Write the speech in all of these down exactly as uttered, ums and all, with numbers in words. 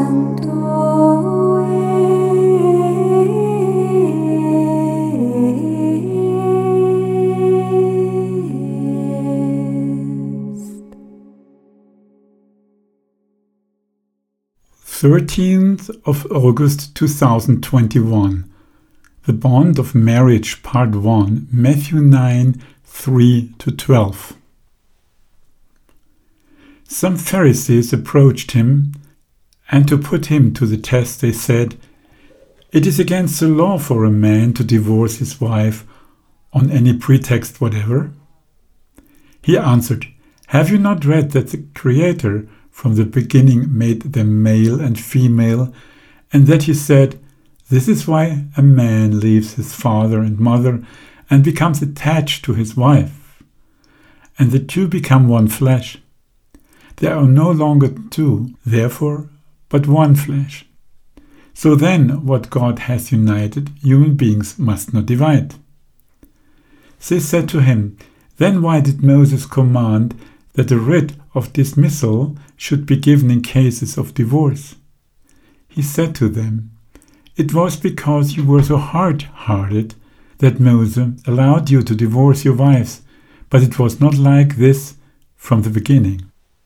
thirteenth of August two thousand twenty-one. The Bond of Marriage, Part one, Matthew nine, three to twelve. Some Pharisees approached him, and to put him to the test they said, "It is against the law for a man to divorce his wife on any pretext whatever." He answered, "Have you not read that the Creator from the beginning made them male and female, and that he said, 'This is why a man leaves his father and mother and becomes attached to his wife, and the two become one flesh. There are no longer two, therefore, but one flesh. So then, what God has united, human beings must not divide.'" They said to him, "Then why did Moses command that a writ of dismissal should be given in cases of divorce?" He said to them, "It was because you were so hard-hearted that Moses allowed you to divorce your wives, but it was not like this from the beginning.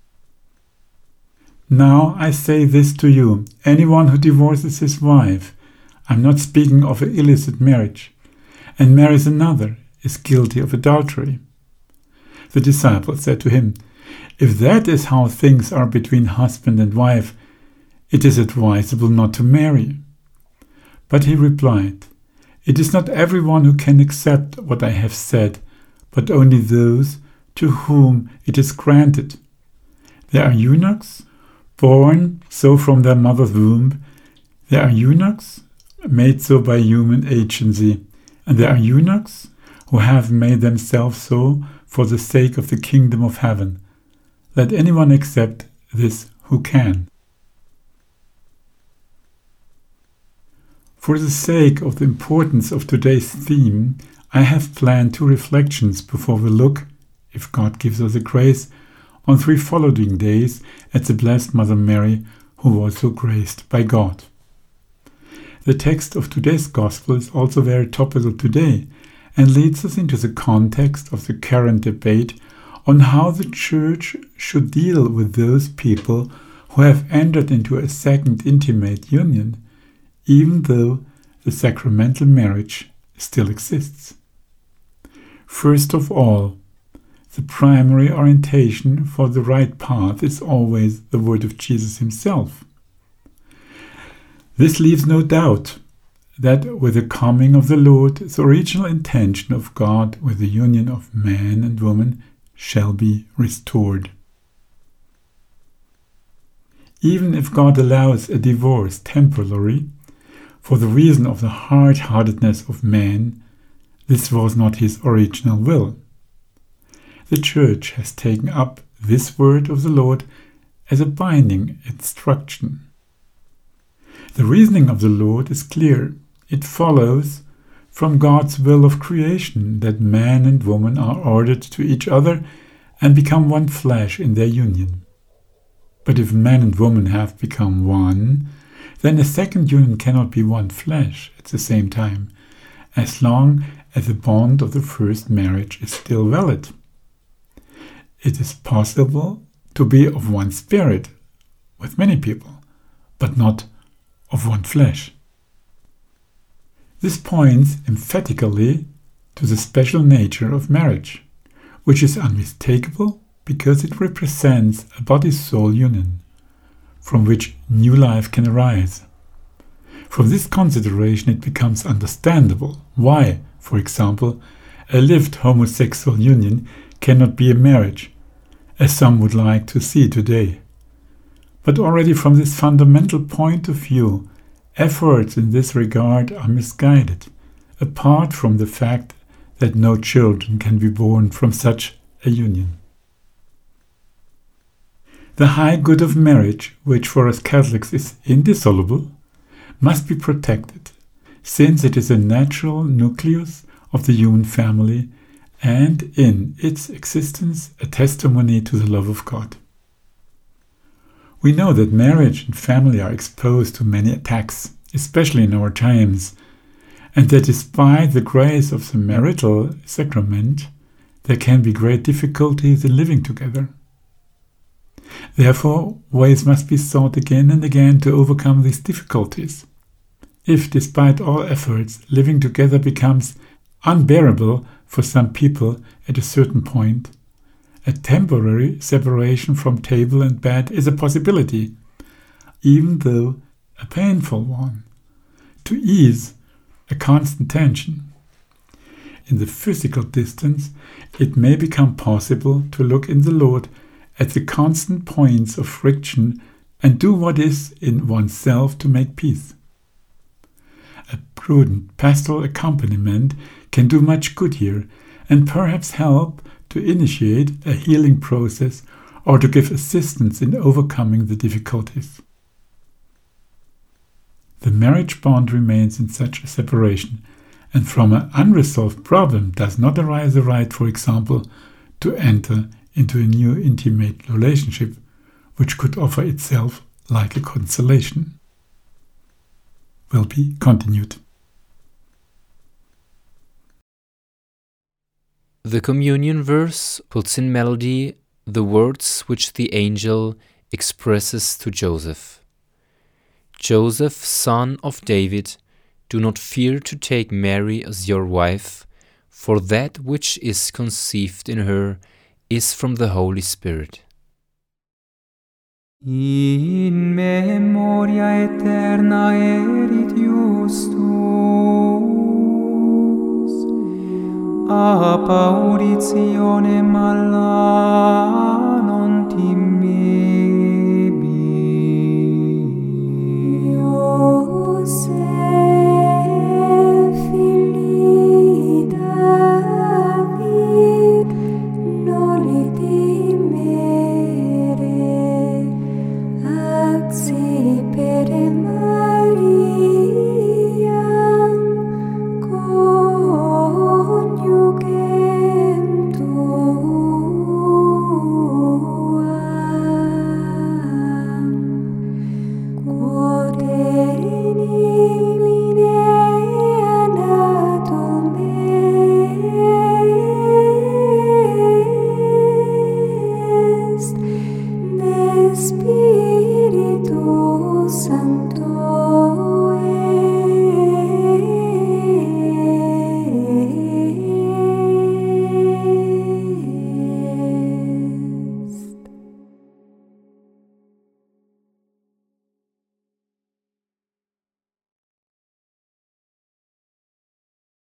Now I say this to you, anyone who divorces his wife, I'm not speaking of an illicit marriage, and marries another, is guilty of adultery." The disciples said to him, "If that is how things are between husband and wife, it is advisable not to marry." But he replied, "It is not everyone who can accept what I have said, but only those to whom it is granted. There are eunuchs, born so from their mother's womb. There are eunuchs, made so by human agency. And there are eunuchs who have made themselves so for the sake of the kingdom of heaven. Let anyone accept this who can." For the sake of the importance of today's theme, I have planned two reflections before we look, if God gives us the grace, on three following days at the Blessed Mother Mary, who was so graced by God. The text of today's Gospel is also very topical today and leads us into the context of the current debate on how the Church should deal with those people who have entered into a second intimate union, even though the sacramental marriage still exists. First of all, the primary orientation for the right path is always the word of Jesus himself. This leaves no doubt that with the coming of the Lord, the original intention of God with the union of man and woman shall be restored. Even if God allows a divorce temporarily, for the reason of the hard-heartedness of man, this was not his original will. The Church has taken up this word of the Lord as a binding instruction. The reasoning of the Lord is clear. It follows from God's will of creation that man and woman are ordered to each other and become one flesh in their union. But if man and woman have become one, then a second union cannot be one flesh at the same time, as long as the bond of the first marriage is still valid. It is possible to be of one spirit with many people, but not of one flesh. This points emphatically to the special nature of marriage, which is unmistakable because it represents a body-soul union, from which new life can arise. From this consideration it becomes understandable why, for example, a lived homosexual union cannot be a marriage, as some would like to see today. But already from this fundamental point of view, efforts in this regard are misguided, apart from the fact that no children can be born from such a union. The high good of marriage, which for us Catholics is indissoluble, must be protected, since it is a natural nucleus of the human family and in its existence a testimony to the love of God. We know that marriage and family are exposed to many attacks, especially in our times, and that despite the grace of the marital sacrament, there can be great difficulties in living together. Therefore, ways must be sought again and again to overcome these difficulties. If, despite all efforts, living together becomes unbearable for some people at a certain point, a temporary separation from table and bed is a possibility, even though a painful one, to ease a constant tension. In the physical distance, it may become possible to look in the Lord at the constant points of friction and do what is in oneself to make peace. A prudent pastoral accompaniment can do much good here and perhaps help to initiate a healing process or to give assistance in overcoming the difficulties. The marriage bond remains in such a separation, and from an unresolved problem does not arise the right, for example, to enter into a new intimate relationship, which could offer itself like a consolation. Will be continued. The communion verse puts in melody the words which the angel expresses to Joseph. Joseph, son of David, do not fear to take Mary as your wife, for that which is conceived in her is from the Holy Spirit. In memoria aeterna erit justus, a pauritionem alla non timere.